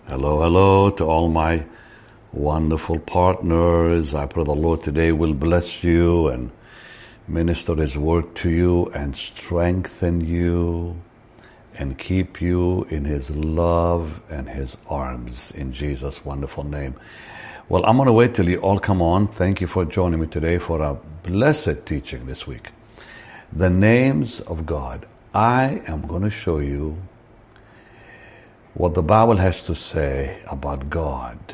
Hello, hello to all my wonderful partners. I pray the Lord today will bless you and minister His word to you and strengthen you and keep you in His love and His arms in Jesus' wonderful name. Well, I'm going to wait till you all come on. Thank you for joining me today for a blessed teaching this week. The names of God. I am going to show you what the Bible has to say about God.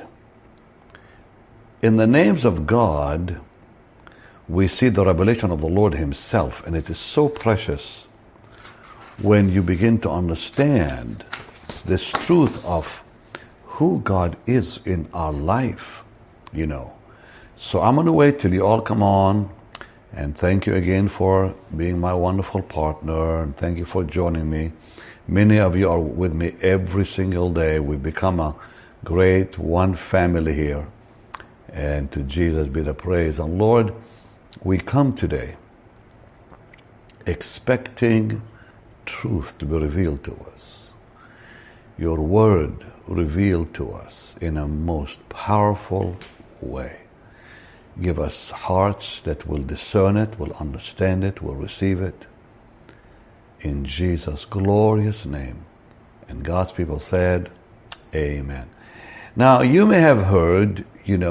In the names of God, we see the revelation of the Lord Himself, and it is so precious when you begin to understand this truth of who God is in our life, So I'm going to wait till you all come on, and thank you again for being my wonderful partner, and thank you for joining me. Many of you are with me every single day. We've become a great one family here. And to Jesus be the praise. And Lord, we come today expecting truth to be revealed to us. Your word revealed to us in a most powerful way. Give us hearts that will discern it, will understand it, will receive it. In Jesus' glorious name. And God's people said, Amen. Now, you may have heard,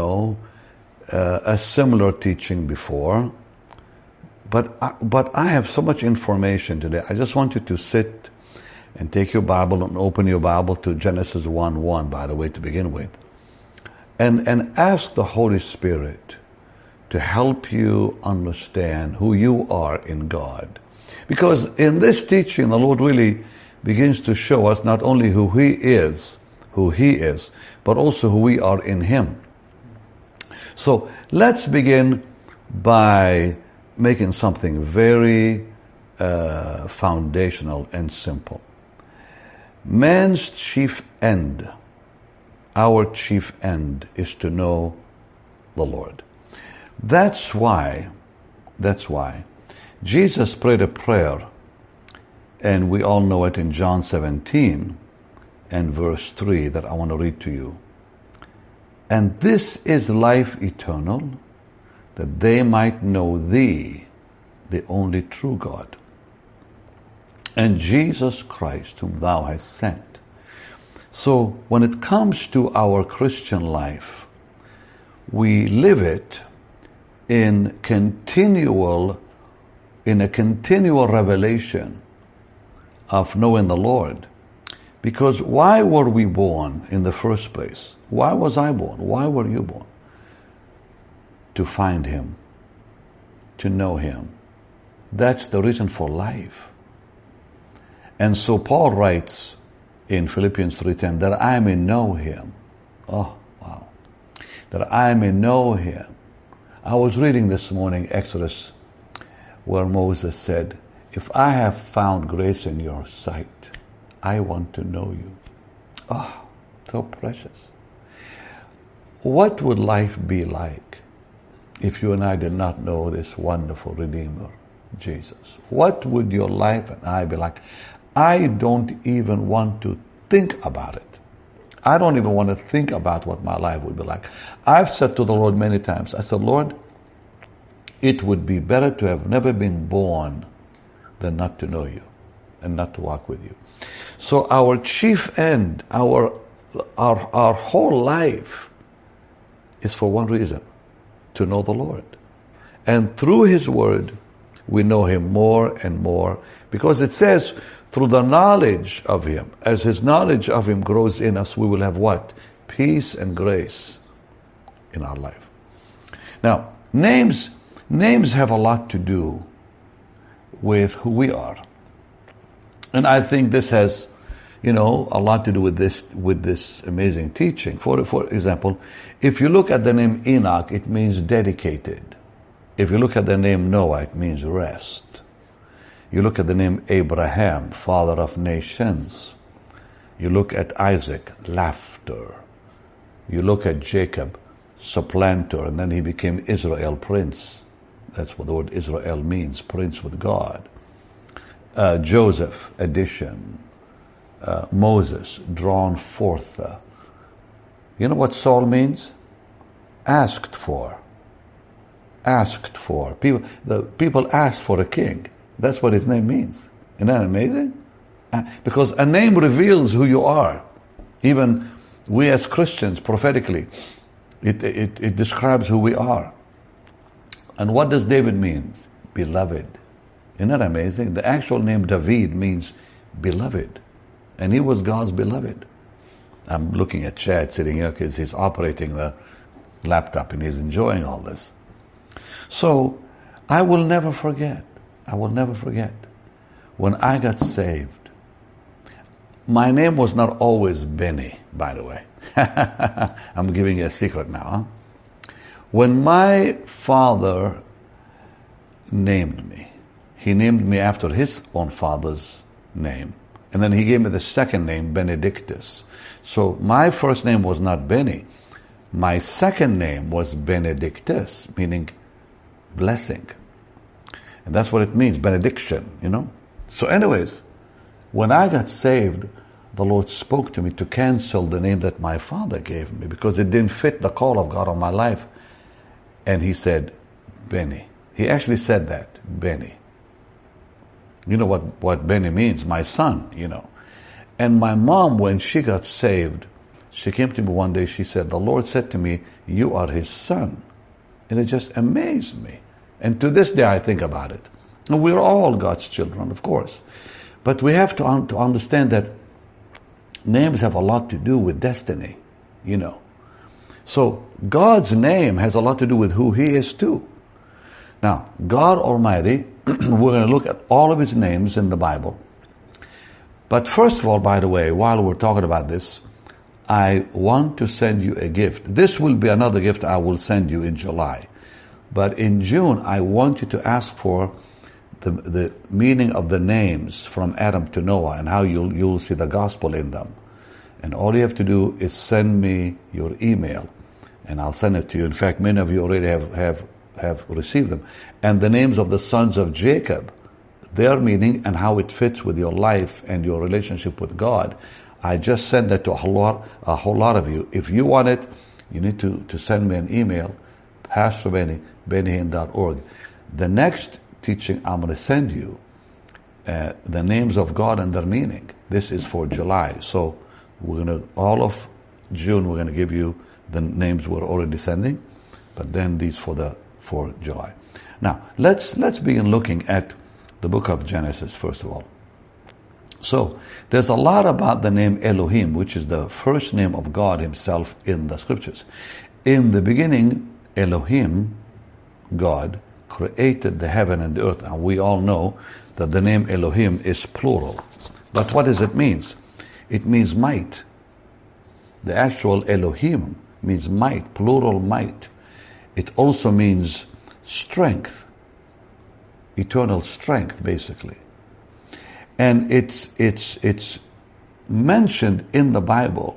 a similar teaching before, but I have so much information today. I just want you to sit and take your Bible and open your Bible to Genesis 1:1, by the way, to begin with, and ask the Holy Spirit to help you understand who you are in God. Because in this teaching, the Lord really begins to show us not only who He is, but also who we are in Him. So let's begin by making something very foundational and simple. Man's chief end, our chief end, is to know the Lord. That's why Jesus prayed a prayer, and we all know it in John 17 and verse 3 that I want to read to you. And this is life eternal, that they might know Thee, the only true God, and Jesus Christ, whom Thou hast sent. So when it comes to our Christian life, we live it in a continual revelation of knowing the Lord. Because why were we born in the first place? Why was I born? Why were you born? To find Him, to know Him. That's the reason for life. And so Paul writes in Philippians 3:10 that I may know Him. Oh, wow. That I may know Him. I was reading this morning Exodus, where Moses said, if I have found grace in your sight, I want to know you. Oh, so precious. What would life be like if you and I did not know this wonderful Redeemer, Jesus? What would your life and I be like? I don't even want to think about it. I don't even want to think about what my life would be like. I've said to the Lord many times, I said, Lord, it would be better to have never been born than not to know you and not to walk with you. So our chief end, our whole life is for one reason, to know the Lord. And through His word, we know Him more and more, because it says, through the knowledge of Him, as His knowledge of Him grows in us, we will have what? Peace and grace in our life. Now, names have a lot to do with who we are. And I think this has, a lot to do with this amazing teaching. For example, if you look at the name Enoch, it means dedicated. If you look at the name Noah, it means rest. You look at the name Abraham, father of nations. You look at Isaac, laughter. You look at Jacob, supplanter, and then he became Israel, prince. That's what the word Israel means, prince with God. Joseph, addition. Moses, drawn forth. You know what Saul means? Asked for. Asked for. People asked for a king. That's what his name means. Isn't that amazing? Because a name reveals who you are. Even we as Christians, prophetically, it describes who we are. And what does David mean? Beloved. Isn't that amazing? The actual name David means beloved. And he was God's beloved. I'm looking at Chad sitting here because he's operating the laptop and he's enjoying all this. So I will never forget. I will never forget. When I got saved, my name was not always Benny, by the way. I'm giving you a secret now. Huh? When my father named me, he named me after his own father's name. And then he gave me the second name, Benedictus. So my first name was not Benny. My second name was Benedictus, meaning blessing. And that's what it means, benediction, you know. So anyways, when I got saved, the Lord spoke to me to cancel the name that my father gave me because it didn't fit the call of God on my life. And he said, Benny. He actually said that, Benny. You know what Benny means, my son, you know. And my mom, when she got saved, she came to me one day, she said, the Lord said to me, you are his son. And it just amazed me. And to this day I think about it. And we're all God's children, of course. But we have to understand that names have a lot to do with destiny, you know. So God's name has a lot to do with who he is too. Now, God Almighty, we're going to look at all of his names in the Bible. But first of all, by the way, while we're talking about this, I want to send you a gift. This will be another gift I will send you in July. But in June, I want you to ask for the meaning of the names from Adam to Noah and how you'll see the gospel in them. And all you have to do is send me your email and I'll send it to you. In fact, many of you already have received them. And the names of the sons of Jacob, their meaning and how it fits with your life and your relationship with God. I just sent that to a whole lot of you. If you want it, you need to send me an email, Pastor Benny, bennyhinn.org. The next teaching I'm going to send you, the names of God and their meaning. This is for July. So we're going to, all of June, we're going to give you the names we're already sending, but then these for July. Now, let's begin looking at the book of Genesis, first of all. So, there's a lot about the name Elohim, which is the first name of God himself in the scriptures. In the beginning, Elohim, God, created the heaven and the earth, and we all know that the name Elohim is plural. But what does it mean? It means might. The actual Elohim means might, plural might. It also means strength, eternal strength, basically. And it's mentioned in the Bible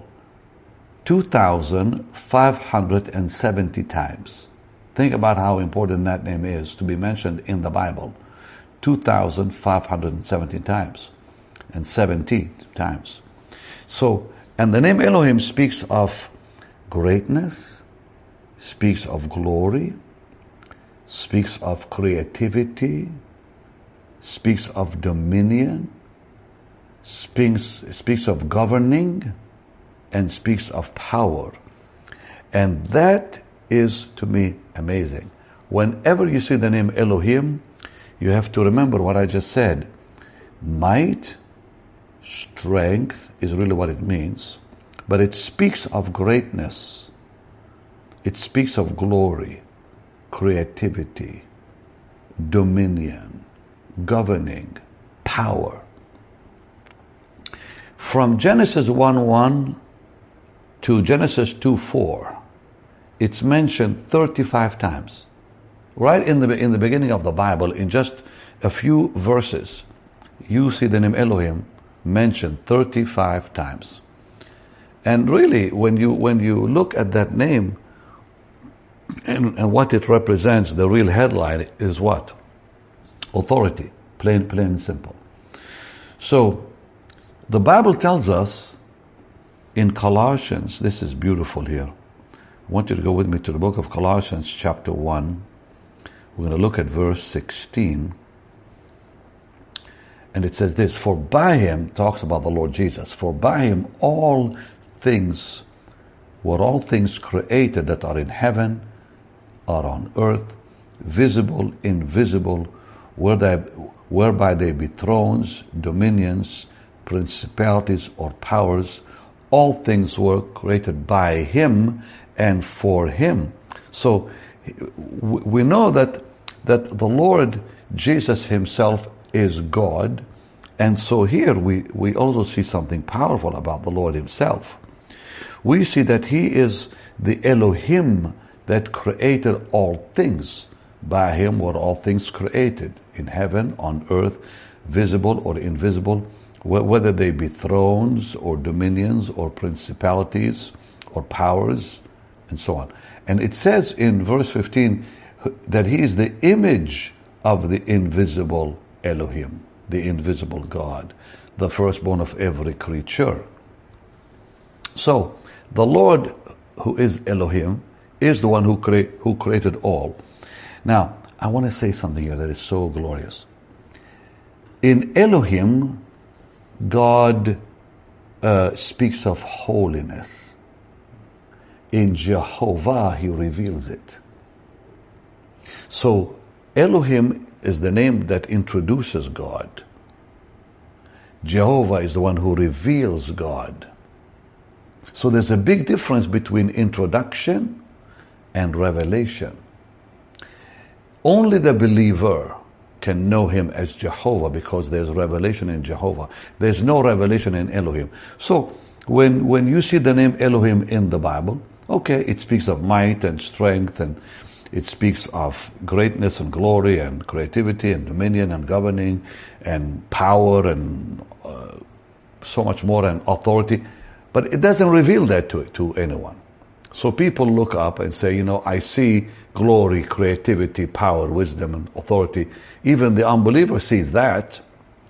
2,570 times. Think about how important that name is to be mentioned in the Bible. 2,570 times and 70 times. So, and the name Elohim speaks of greatness, speaks of glory, speaks of creativity, speaks of dominion, speaks of governing, and speaks of power. And that is, to me, amazing. Whenever you see the name Elohim, you have to remember what I just said. Might, strength is really what it means, but it speaks of greatness. It speaks of glory, creativity, dominion, governing, power. From Genesis 1:1 to Genesis 2:4, it's mentioned 35 times. Right in the beginning of the Bible, in just a few verses, you see the name Elohim mentioned 35 times. And really, when you look at that name and what it represents, the real headline is what? Authority, plain and simple. So, the Bible tells us in Colossians, this is beautiful here. I want you to go with me to the book of Colossians chapter 1. We're going to look at verse 16. And it says this, for by him, talks about the Lord Jesus, for by him all things created that are in heaven, are on earth, visible, invisible, whereby they be thrones, dominions, principalities, or powers. All things were created by him and for him. So we know that the Lord Jesus himself is God. And so here we also see something powerful about the Lord himself. We see that he is the Elohim that created all things. By him were all things created, in heaven, on earth, visible or invisible, whether they be thrones or dominions or principalities or powers, and so on. And it says in verse 15 that he is the image of the invisible Elohim, the invisible God, the firstborn of every creature. So, the Lord, who is Elohim, is the one who created all. Now, I want to say something here that is so glorious. In Elohim, God speaks of holiness. In Jehovah, he reveals it. So, Elohim is the name that introduces God. Jehovah is the one who reveals God. So there's a big difference between introduction and revelation. Only the believer can know him as Jehovah because there's revelation in Jehovah. There's no revelation in Elohim. So when you see the name Elohim in the Bible, okay, it speaks of might and strength, and it speaks of greatness and glory and creativity and dominion and governing and power and so much more, and authority. But it doesn't reveal that to anyone. So people look up and say, I see glory, creativity, power, wisdom, and authority. Even the unbeliever sees that.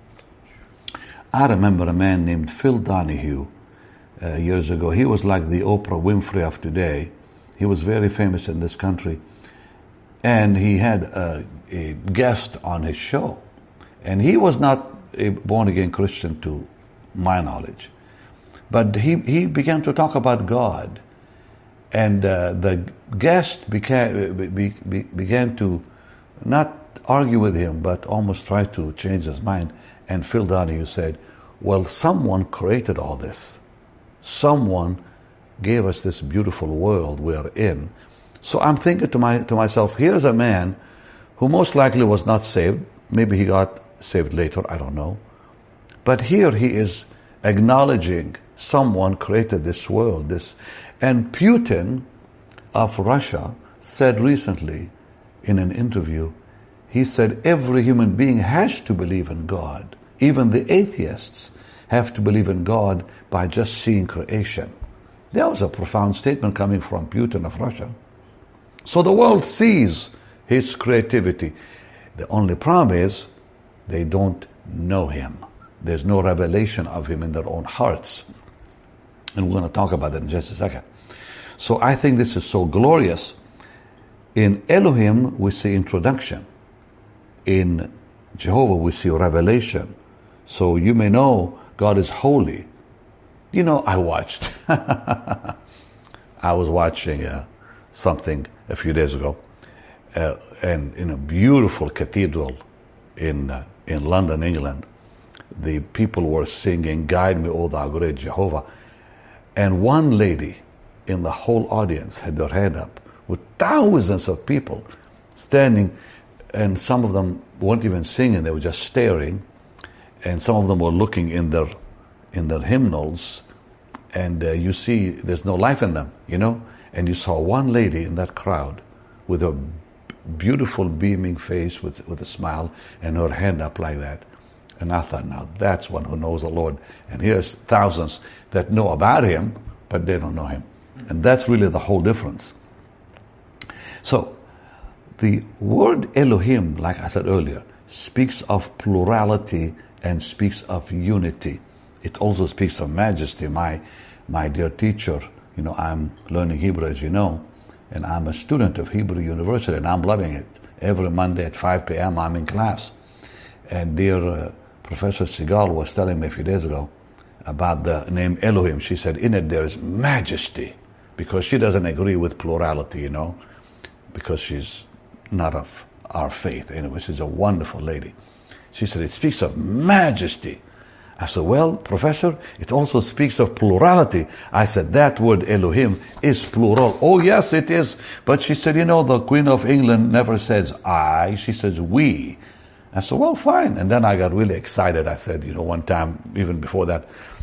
I remember a man named Phil Donahue years ago. He was like the Oprah Winfrey of today. He was very famous in this country. And he had a guest on his show. And he was not a born-again Christian to my knowledge. But he began to talk about God. And the guest began to not argue with him, but almost try to change his mind. And Phil Donahue said, well, someone created all this. Someone gave us this beautiful world we're in. So I'm thinking to myself, here's a man who most likely was not saved. Maybe he got saved later, I don't know. But here he is acknowledging someone created this world. And Putin of Russia said recently in an interview, he said every human being has to believe in God. Even the atheists have to believe in God by just seeing creation. That was a profound statement coming from Putin of Russia. So the world sees his creativity. The only problem is they don't know him. There's no revelation of him in their own hearts. And we're going to talk about that in just a second. So I think this is so glorious. In Elohim, we see introduction. In Jehovah, we see revelation. So you may know God is holy. I watched. I was watching something a few days ago, and in a beautiful cathedral in London, England, the people were singing, "Guide me, O thou great Jehovah." And one lady in the whole audience had their hand up with thousands of people standing, and some of them weren't even singing, they were just staring, and some of them were looking in their hymnals, and you see there's no life in them, and you saw one lady in that crowd with a beautiful beaming face with a smile and her hand up like that. And I thought, now that's one who knows the Lord. And here's thousands that know about him, but they don't know him. And that's really the whole difference. So, the word Elohim, like I said earlier, speaks of plurality and speaks of unity. It also speaks of majesty. My my dear teacher, I'm learning Hebrew, as you know, and I'm a student of Hebrew University, and I'm loving it. Every Monday at 5 p.m. I'm in class. And dear Professor Segal was telling me a few days ago about the name Elohim. She said, in it there is majesty, because she doesn't agree with plurality, because she's not of our faith. Anyway, she's a wonderful lady. She said, it speaks of majesty. I said, well, Professor, it also speaks of plurality. I said, that word Elohim is plural. Oh, yes, it is. But she said, the Queen of England never says I, she says we. I said, well, fine. And then I got really excited. I said, one time, even before that,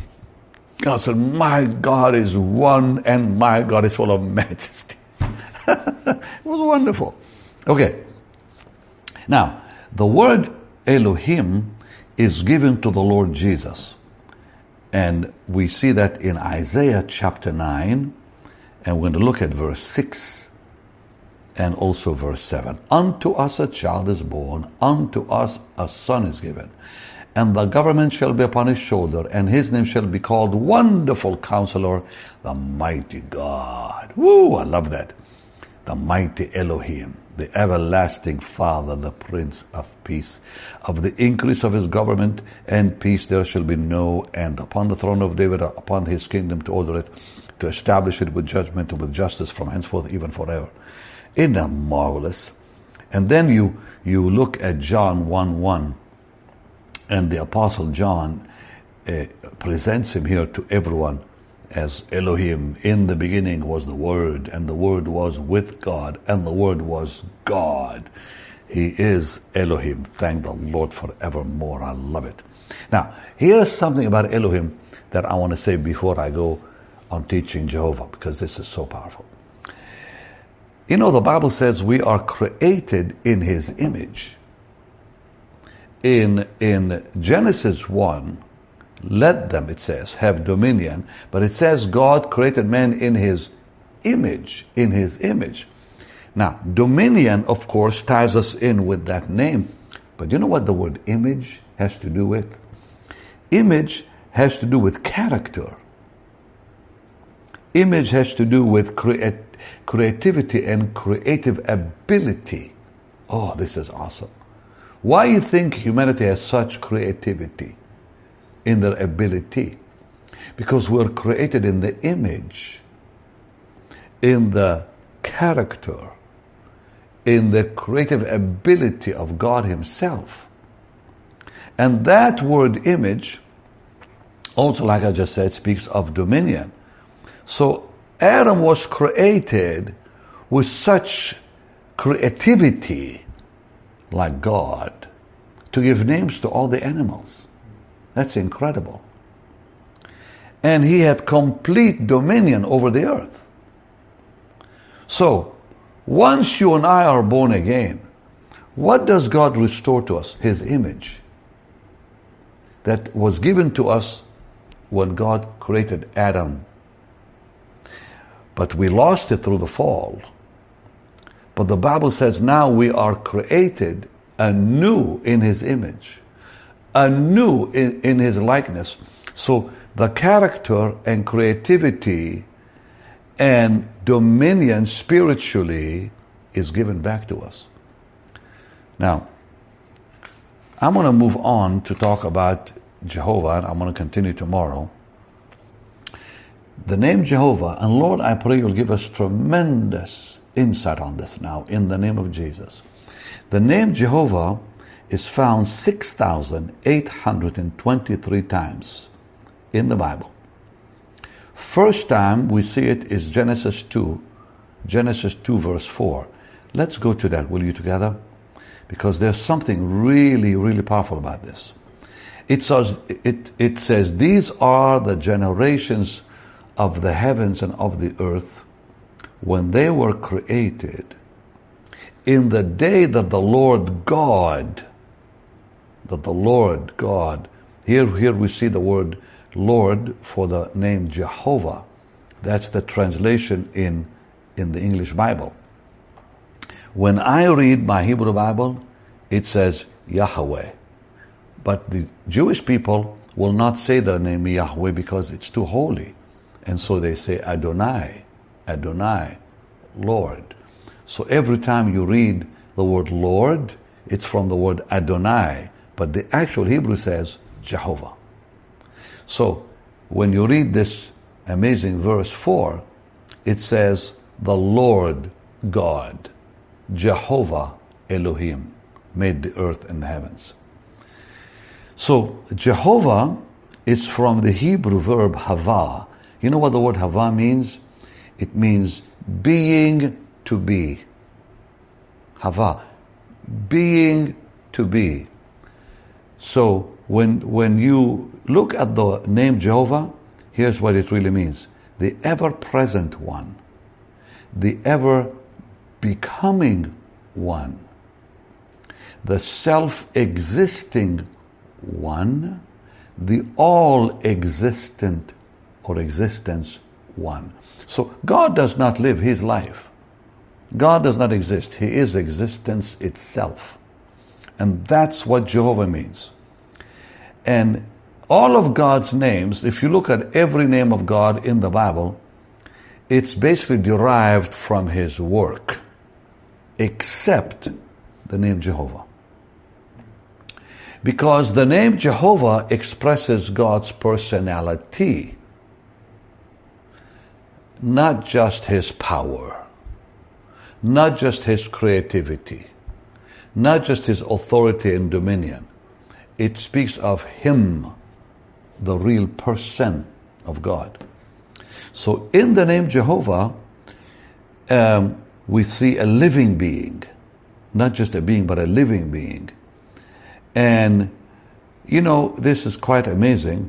I said, my God is one and my God is full of majesty. It was wonderful. Okay. Now, the word Elohim is given to the Lord Jesus. And we see that in Isaiah chapter 9. And we're going to look at verse 6 and also verse 7. Unto us a child is born, unto us a son is given. And the government shall be upon his shoulder, and his name shall be called Wonderful Counselor, the Mighty God. Woo, I love that. The Mighty Elohim, the Everlasting Father, the Prince of Peace. Of the increase of his government and peace there shall be no end. Upon the throne of David, upon his kingdom, to order it, to establish it with judgment and with justice from henceforth even forever. Isn't that marvelous? And then you look at John 1:1, and the Apostle John presents him here to everyone as Elohim. In the beginning was the Word, and the Word was with God, and the Word was God. He is Elohim. Thank the Lord forevermore. I love it. Now, here's something about Elohim that I want to say before I go on teaching Jehovah, because this is so powerful. The Bible says we are created in His image. In Genesis 1, let them, it says, have dominion. But it says God created man in His image, in His image. Now, dominion, of course, ties us in with that name. But you know what the word image has to do with? Image has to do with character. Image has to do with creativity and creative ability. Oh, this is awesome. Why do you think humanity has such creativity in their ability? Because we're created in the image, in the character, in the creative ability of God Himself. And that word image, also like I just said, speaks of dominion. So Adam was created with such creativity like God to give names to all the animals. That's incredible. And he had complete dominion over the earth. So, once you and I are born again, what does God restore to us? His image that was given to us when God created Adam. But we lost it through the fall. But the Bible says now we are created anew in His image, anew in His likeness. So the character and creativity and dominion spiritually is given back to us. Now, I'm going to move on to talk about Jehovah, and I'm going to continue tomorrow. The name Jehovah, and Lord, I pray you'll give us tremendous insight on this now, in the name of Jesus. The name Jehovah is found 6,823 times in the Bible. First time we see it is Genesis 2 verse 4. Let's go to that, will you, together? Because there's something really, really powerful about this. It says, these are the generations of the heavens and of the earth when they were created in the day that the Lord God, here we see the word Lord for the name Jehovah. That's the translation in the English Bible. When I read my Hebrew Bible, it says Yahweh. But the Jewish people will not say the name Yahweh because it's too holy. And so they say Adonai, Adonai, Lord. So every time you read the word Lord, it's from the word Adonai, but the actual Hebrew says Jehovah. So when you read this amazing verse 4, it says the Lord God, Jehovah Elohim, made the earth and the heavens. So Jehovah is from the Hebrew verb hava. You know what the word hava means? It means being to be. Hava, being to be. So when you look at the name Jehovah, here's what it really means. The ever-present one, the ever-becoming one, the self-existing one, the all-existent or existence one. So God does not live his life. God does not exist. He is existence itself. And that's what Jehovah means. And all of God's names, if you look at every name of God in the Bible, it's basically derived from his work, except the name Jehovah. Because the name Jehovah expresses God's personality, not just his power, not just his creativity, not just his authority and dominion. It speaks of him, the real person of God. So in the name Jehovah, we see a living being, not just a being, but a living being. And, you know, this is quite amazing.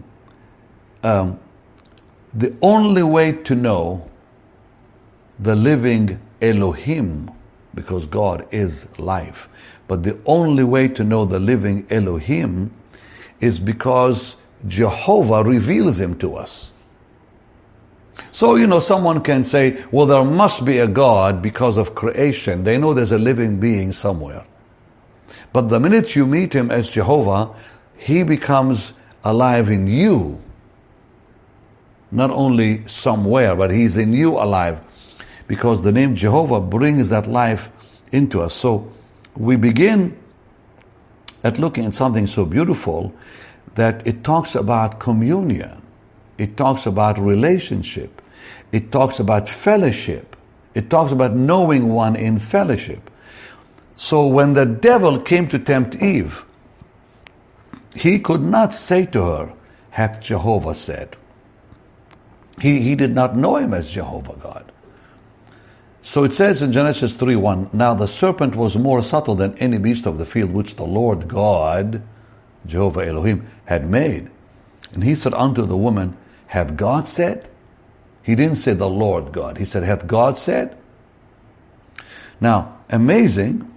The only way to know the living Elohim, because God is life, but the only way to know the living Elohim is because Jehovah reveals him to us. So, you know, someone can say, well, there must be a God because of creation. They know there's a living being somewhere. But the minute you meet him as Jehovah, he becomes alive in you. Not only somewhere, but he's in you alive. Because the name Jehovah brings that life into us. So we begin at looking at something so beautiful that it talks about communion. It talks about relationship. It talks about fellowship. It talks about knowing one in fellowship. So when the devil came to tempt Eve, he could not say to her, hath Jehovah said. He did not know him as Jehovah God. So it says in Genesis 3:1, now the serpent was more subtle than any beast of the field which the Lord God, Jehovah Elohim, had made. And he said unto the woman, hath God said? He didn't say the Lord God. He said, hath God said? Now, amazing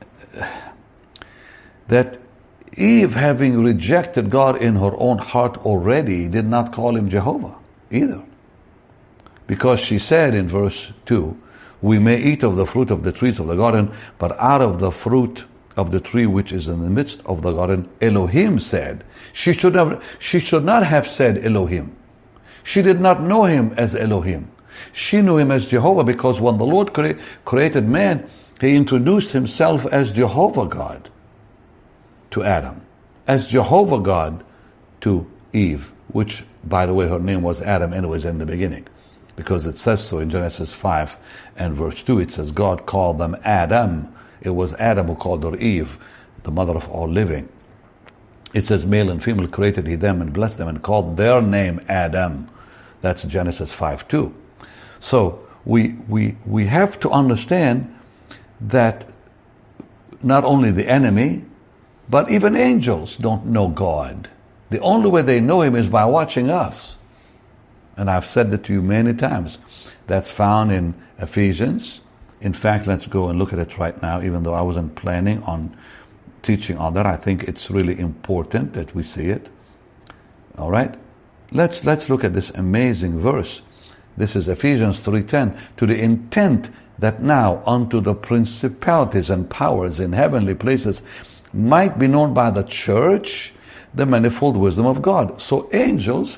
that Eve, having rejected God in her own heart already, did not call him Jehovah either. Because she said in verse 2, we may eat of the fruit of the trees of the garden, but out of the fruit of the tree which is in the midst of the garden, Elohim said. She should not have said Elohim. She did not know him as Elohim. She knew him as Jehovah, because when the Lord created man, he introduced himself as Jehovah God to Adam, as Jehovah God to Eve, which, by the way, her name was Adam anyways in the beginning, because it says so in Genesis 5 and verse 2. It says God called them Adam. It was Adam who called her Eve, the mother of all living. It says male and female created he them and blessed them and called their name Adam. That's Genesis 5:2. So we have to understand that not only the enemy, but even angels don't know God. The only way they know him is by watching us. And I've said that to you many times. That's found in Ephesians. In fact, let's go and look at it right now, even though I wasn't planning on teaching on that. I think it's really important that we see it. All right? Let's look at this amazing verse. This is Ephesians 3:10. To the intent that now unto the principalities and powers in heavenly places might be known by the church the manifold wisdom of God. So angels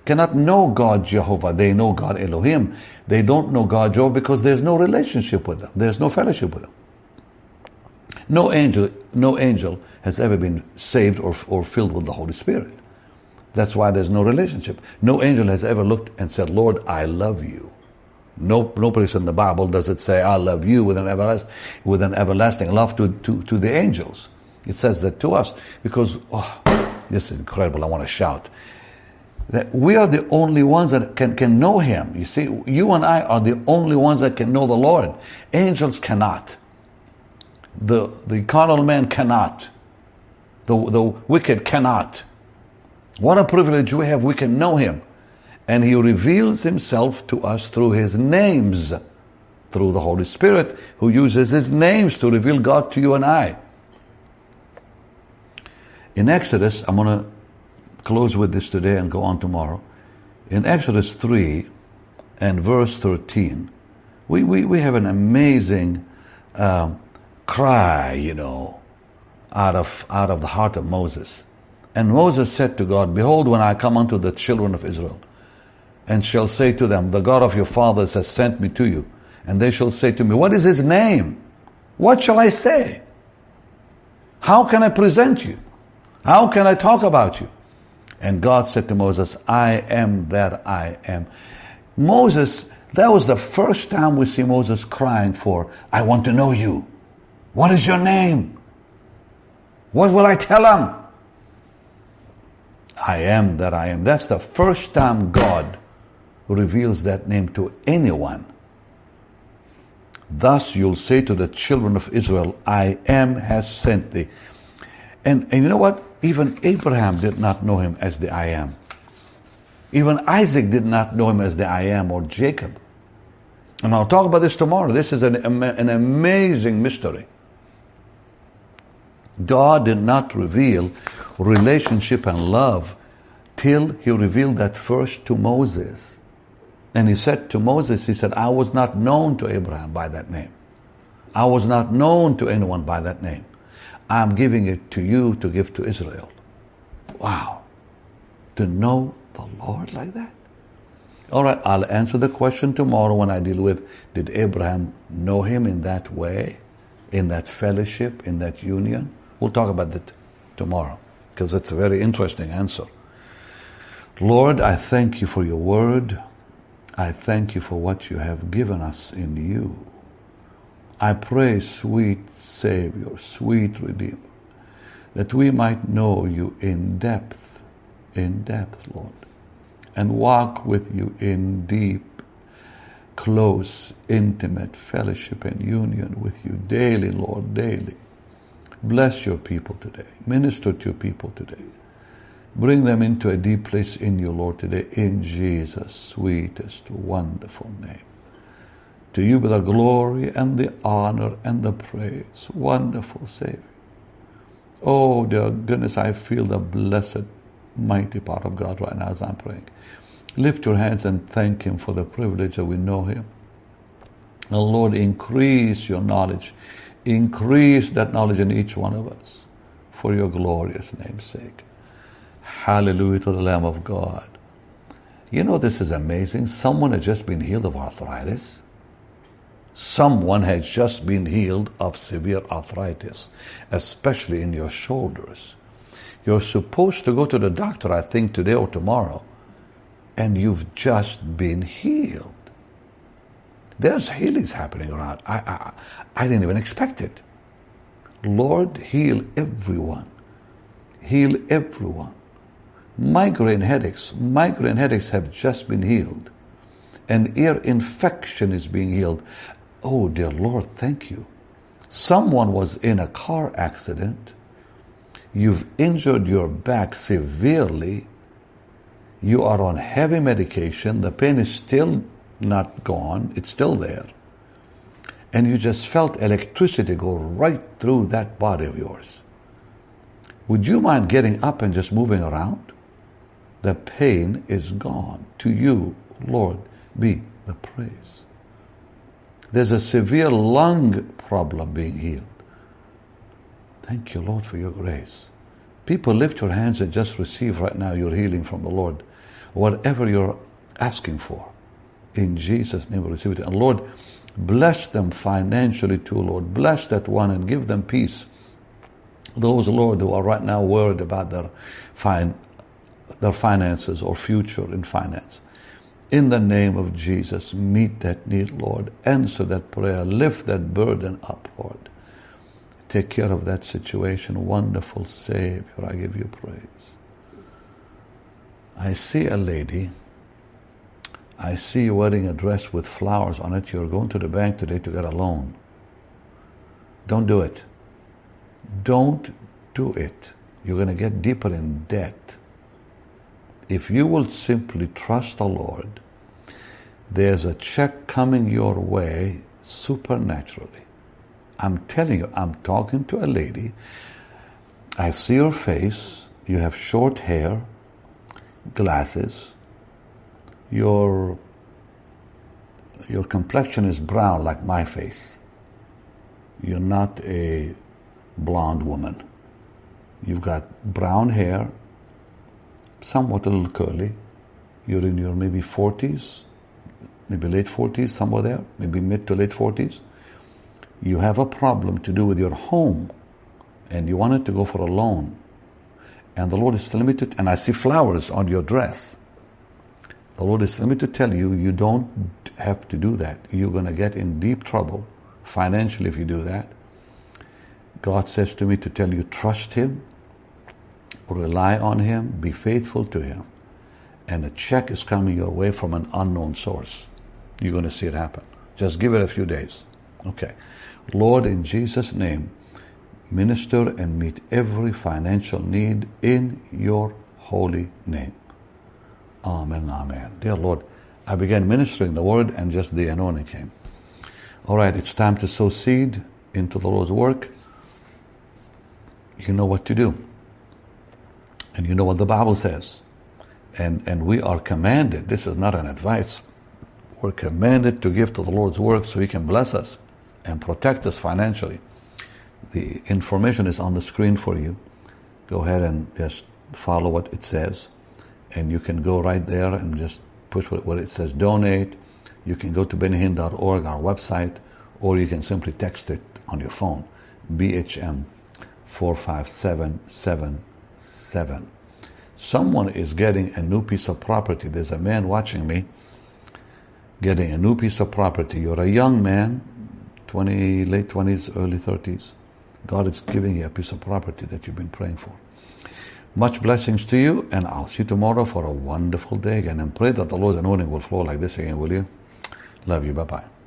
cannot know God Jehovah. They know God Elohim. They don't know God Jehovah because there's no relationship with them. There's no fellowship with them. No angel has ever been saved or filled with the Holy Spirit. That's why there's no relationship. No angel has ever looked and said, Lord, I love you. No place in the Bible does it say, I love you with an everlasting love to the angels. It says that to us because, this is incredible. I want to shout. That we are the only ones that can know Him. You see, you and I are the only ones that can know the Lord. Angels cannot. The carnal man cannot. The wicked cannot. What a privilege we have. We can know Him. And He reveals Himself to us through His names, through the Holy Spirit, who uses His names to reveal God to you and I. In Exodus, I'm going to close with this today and go on tomorrow. In Exodus 3 and verse 13, we have an amazing cry, out of the heart of Moses. And Moses said to God, behold, when I come unto the children of Israel, and shall say to them, the God of your fathers has sent me to you. And they shall say to me, what is His name? What shall I say? How can I present you? How can I talk about you? And God said to Moses, I am that I am. Moses, that was the first time we see Moses crying for, I want to know you. What is your name? What will I tell him? I am that I am. That's the first time God reveals that name to anyone. Thus you'll say to the children of Israel, I am has sent thee. And you know what? Even Abraham did not know Him as the I am. Even Isaac did not know Him as the I am, or Jacob. And I'll talk about this tomorrow. This is an amazing mystery. God did not reveal relationship and love till He revealed that first to Moses. And He said to Moses, He said, I was not known to Abraham by that name. I was not known to anyone by that name. I'm giving it to you to give to Israel. Wow. To know the Lord like that? All right, I'll answer the question tomorrow when I deal with, did Abraham know Him in that way, in that fellowship, in that union? We'll talk about that tomorrow because it's a very interesting answer. Lord, I thank You for Your word. I thank You for what You have given us in You. I pray, sweet Savior, sweet Redeemer, that we might know You in depth, Lord, and walk with You in deep, close, intimate fellowship and union with You daily, Lord, daily. Bless Your people today. Minister to Your people today. Bring them into a deep place in You, Lord, today, in Jesus' sweetest, wonderful name. To You be the glory and the honor and the praise, wonderful Savior. Oh, dear goodness, I feel the blessed, mighty power of God right now as I'm praying. Lift your hands and thank Him for the privilege that we know Him. And Lord, increase Your knowledge. Increase that knowledge in each one of us for Your glorious name's sake. Hallelujah to the Lamb of God. You know, this is amazing. Someone has just been healed of arthritis. Someone has just been healed of severe arthritis, especially in your shoulders. You're supposed to go to the doctor, I think, today or tomorrow, and you've just been healed. There's healings happening around. I didn't even expect it. Lord, heal everyone. Heal everyone. Migraine headaches have just been healed. And ear infection is being healed. Oh, dear Lord, thank You. Someone was in a car accident. You've injured your back severely. You are on heavy medication. The pain is still not gone. It's still there. And you just felt electricity go right through that body of yours. Would you mind getting up and just moving around? The pain is gone. To You, Lord, be the praise. There's a severe lung problem being healed. Thank You, Lord, for Your grace. People, lift your hands and just receive right now your healing from the Lord. whatever you're asking for. In Jesus' name we receive it. And Lord, bless them financially too, Lord. Bless that one and give them peace. Those, Lord, who are right now worried about their finances or future in finance. In the name of Jesus, meet that need, Lord. Answer that prayer. Lift that burden up, Lord. Take care of that situation. Wonderful Savior, I give you praise. I see a lady. I see you wearing a dress with flowers on it. You're going to the bank today to get a loan. Don't do it. Don't do it. You're going to get deeper in debt. If you will simply trust the Lord, there's a check coming your way supernaturally. I'm telling you, I'm talking to a lady. I see your face. You have short hair, glasses. Your complexion is brown like my face. You're not a blonde woman. You've got brown hair, somewhat a little curly. You're in your maybe 40s, maybe late 40s, somewhere there, maybe mid to late 40s. You have a problem to do with your home, and you wanted to go for a loan. And the Lord is telling me to, and I see flowers on your dress. The Lord is telling me to tell you, you don't have to do that. You're going to get in deep trouble financially if you do that. God says to me to tell you, trust Him, rely on Him, be faithful to Him. And a check is coming your way from an unknown source. You're going to see it happen. Just give it a few days. Okay. Lord, in Jesus' name, minister and meet every financial need in your holy name. Amen, amen. Dear Lord, I began ministering the word and just the anointing came. All right, it's time to sow seed into the Lord's work. You know what to do. And you know what the Bible says. And we are commanded, this is not an advice, we're commanded to give to the Lord's work so He can bless us and protect us financially. The information is on the screen for you. Go ahead and just follow what it says. And you can go right there and just push what it says, donate. You can go to bennyhinn.org, our website, or you can simply text it on your phone, BHM 45777. Someone is getting a new piece of property. There's a man watching me getting a new piece of property. You're a young man, late 20s, early 30s. God is giving you a piece of property that you've been praying for. Much blessings to you, and I'll see you tomorrow for a wonderful day again. And pray that the Lord's anointing will flow like this again, will you? Love you. Bye-bye.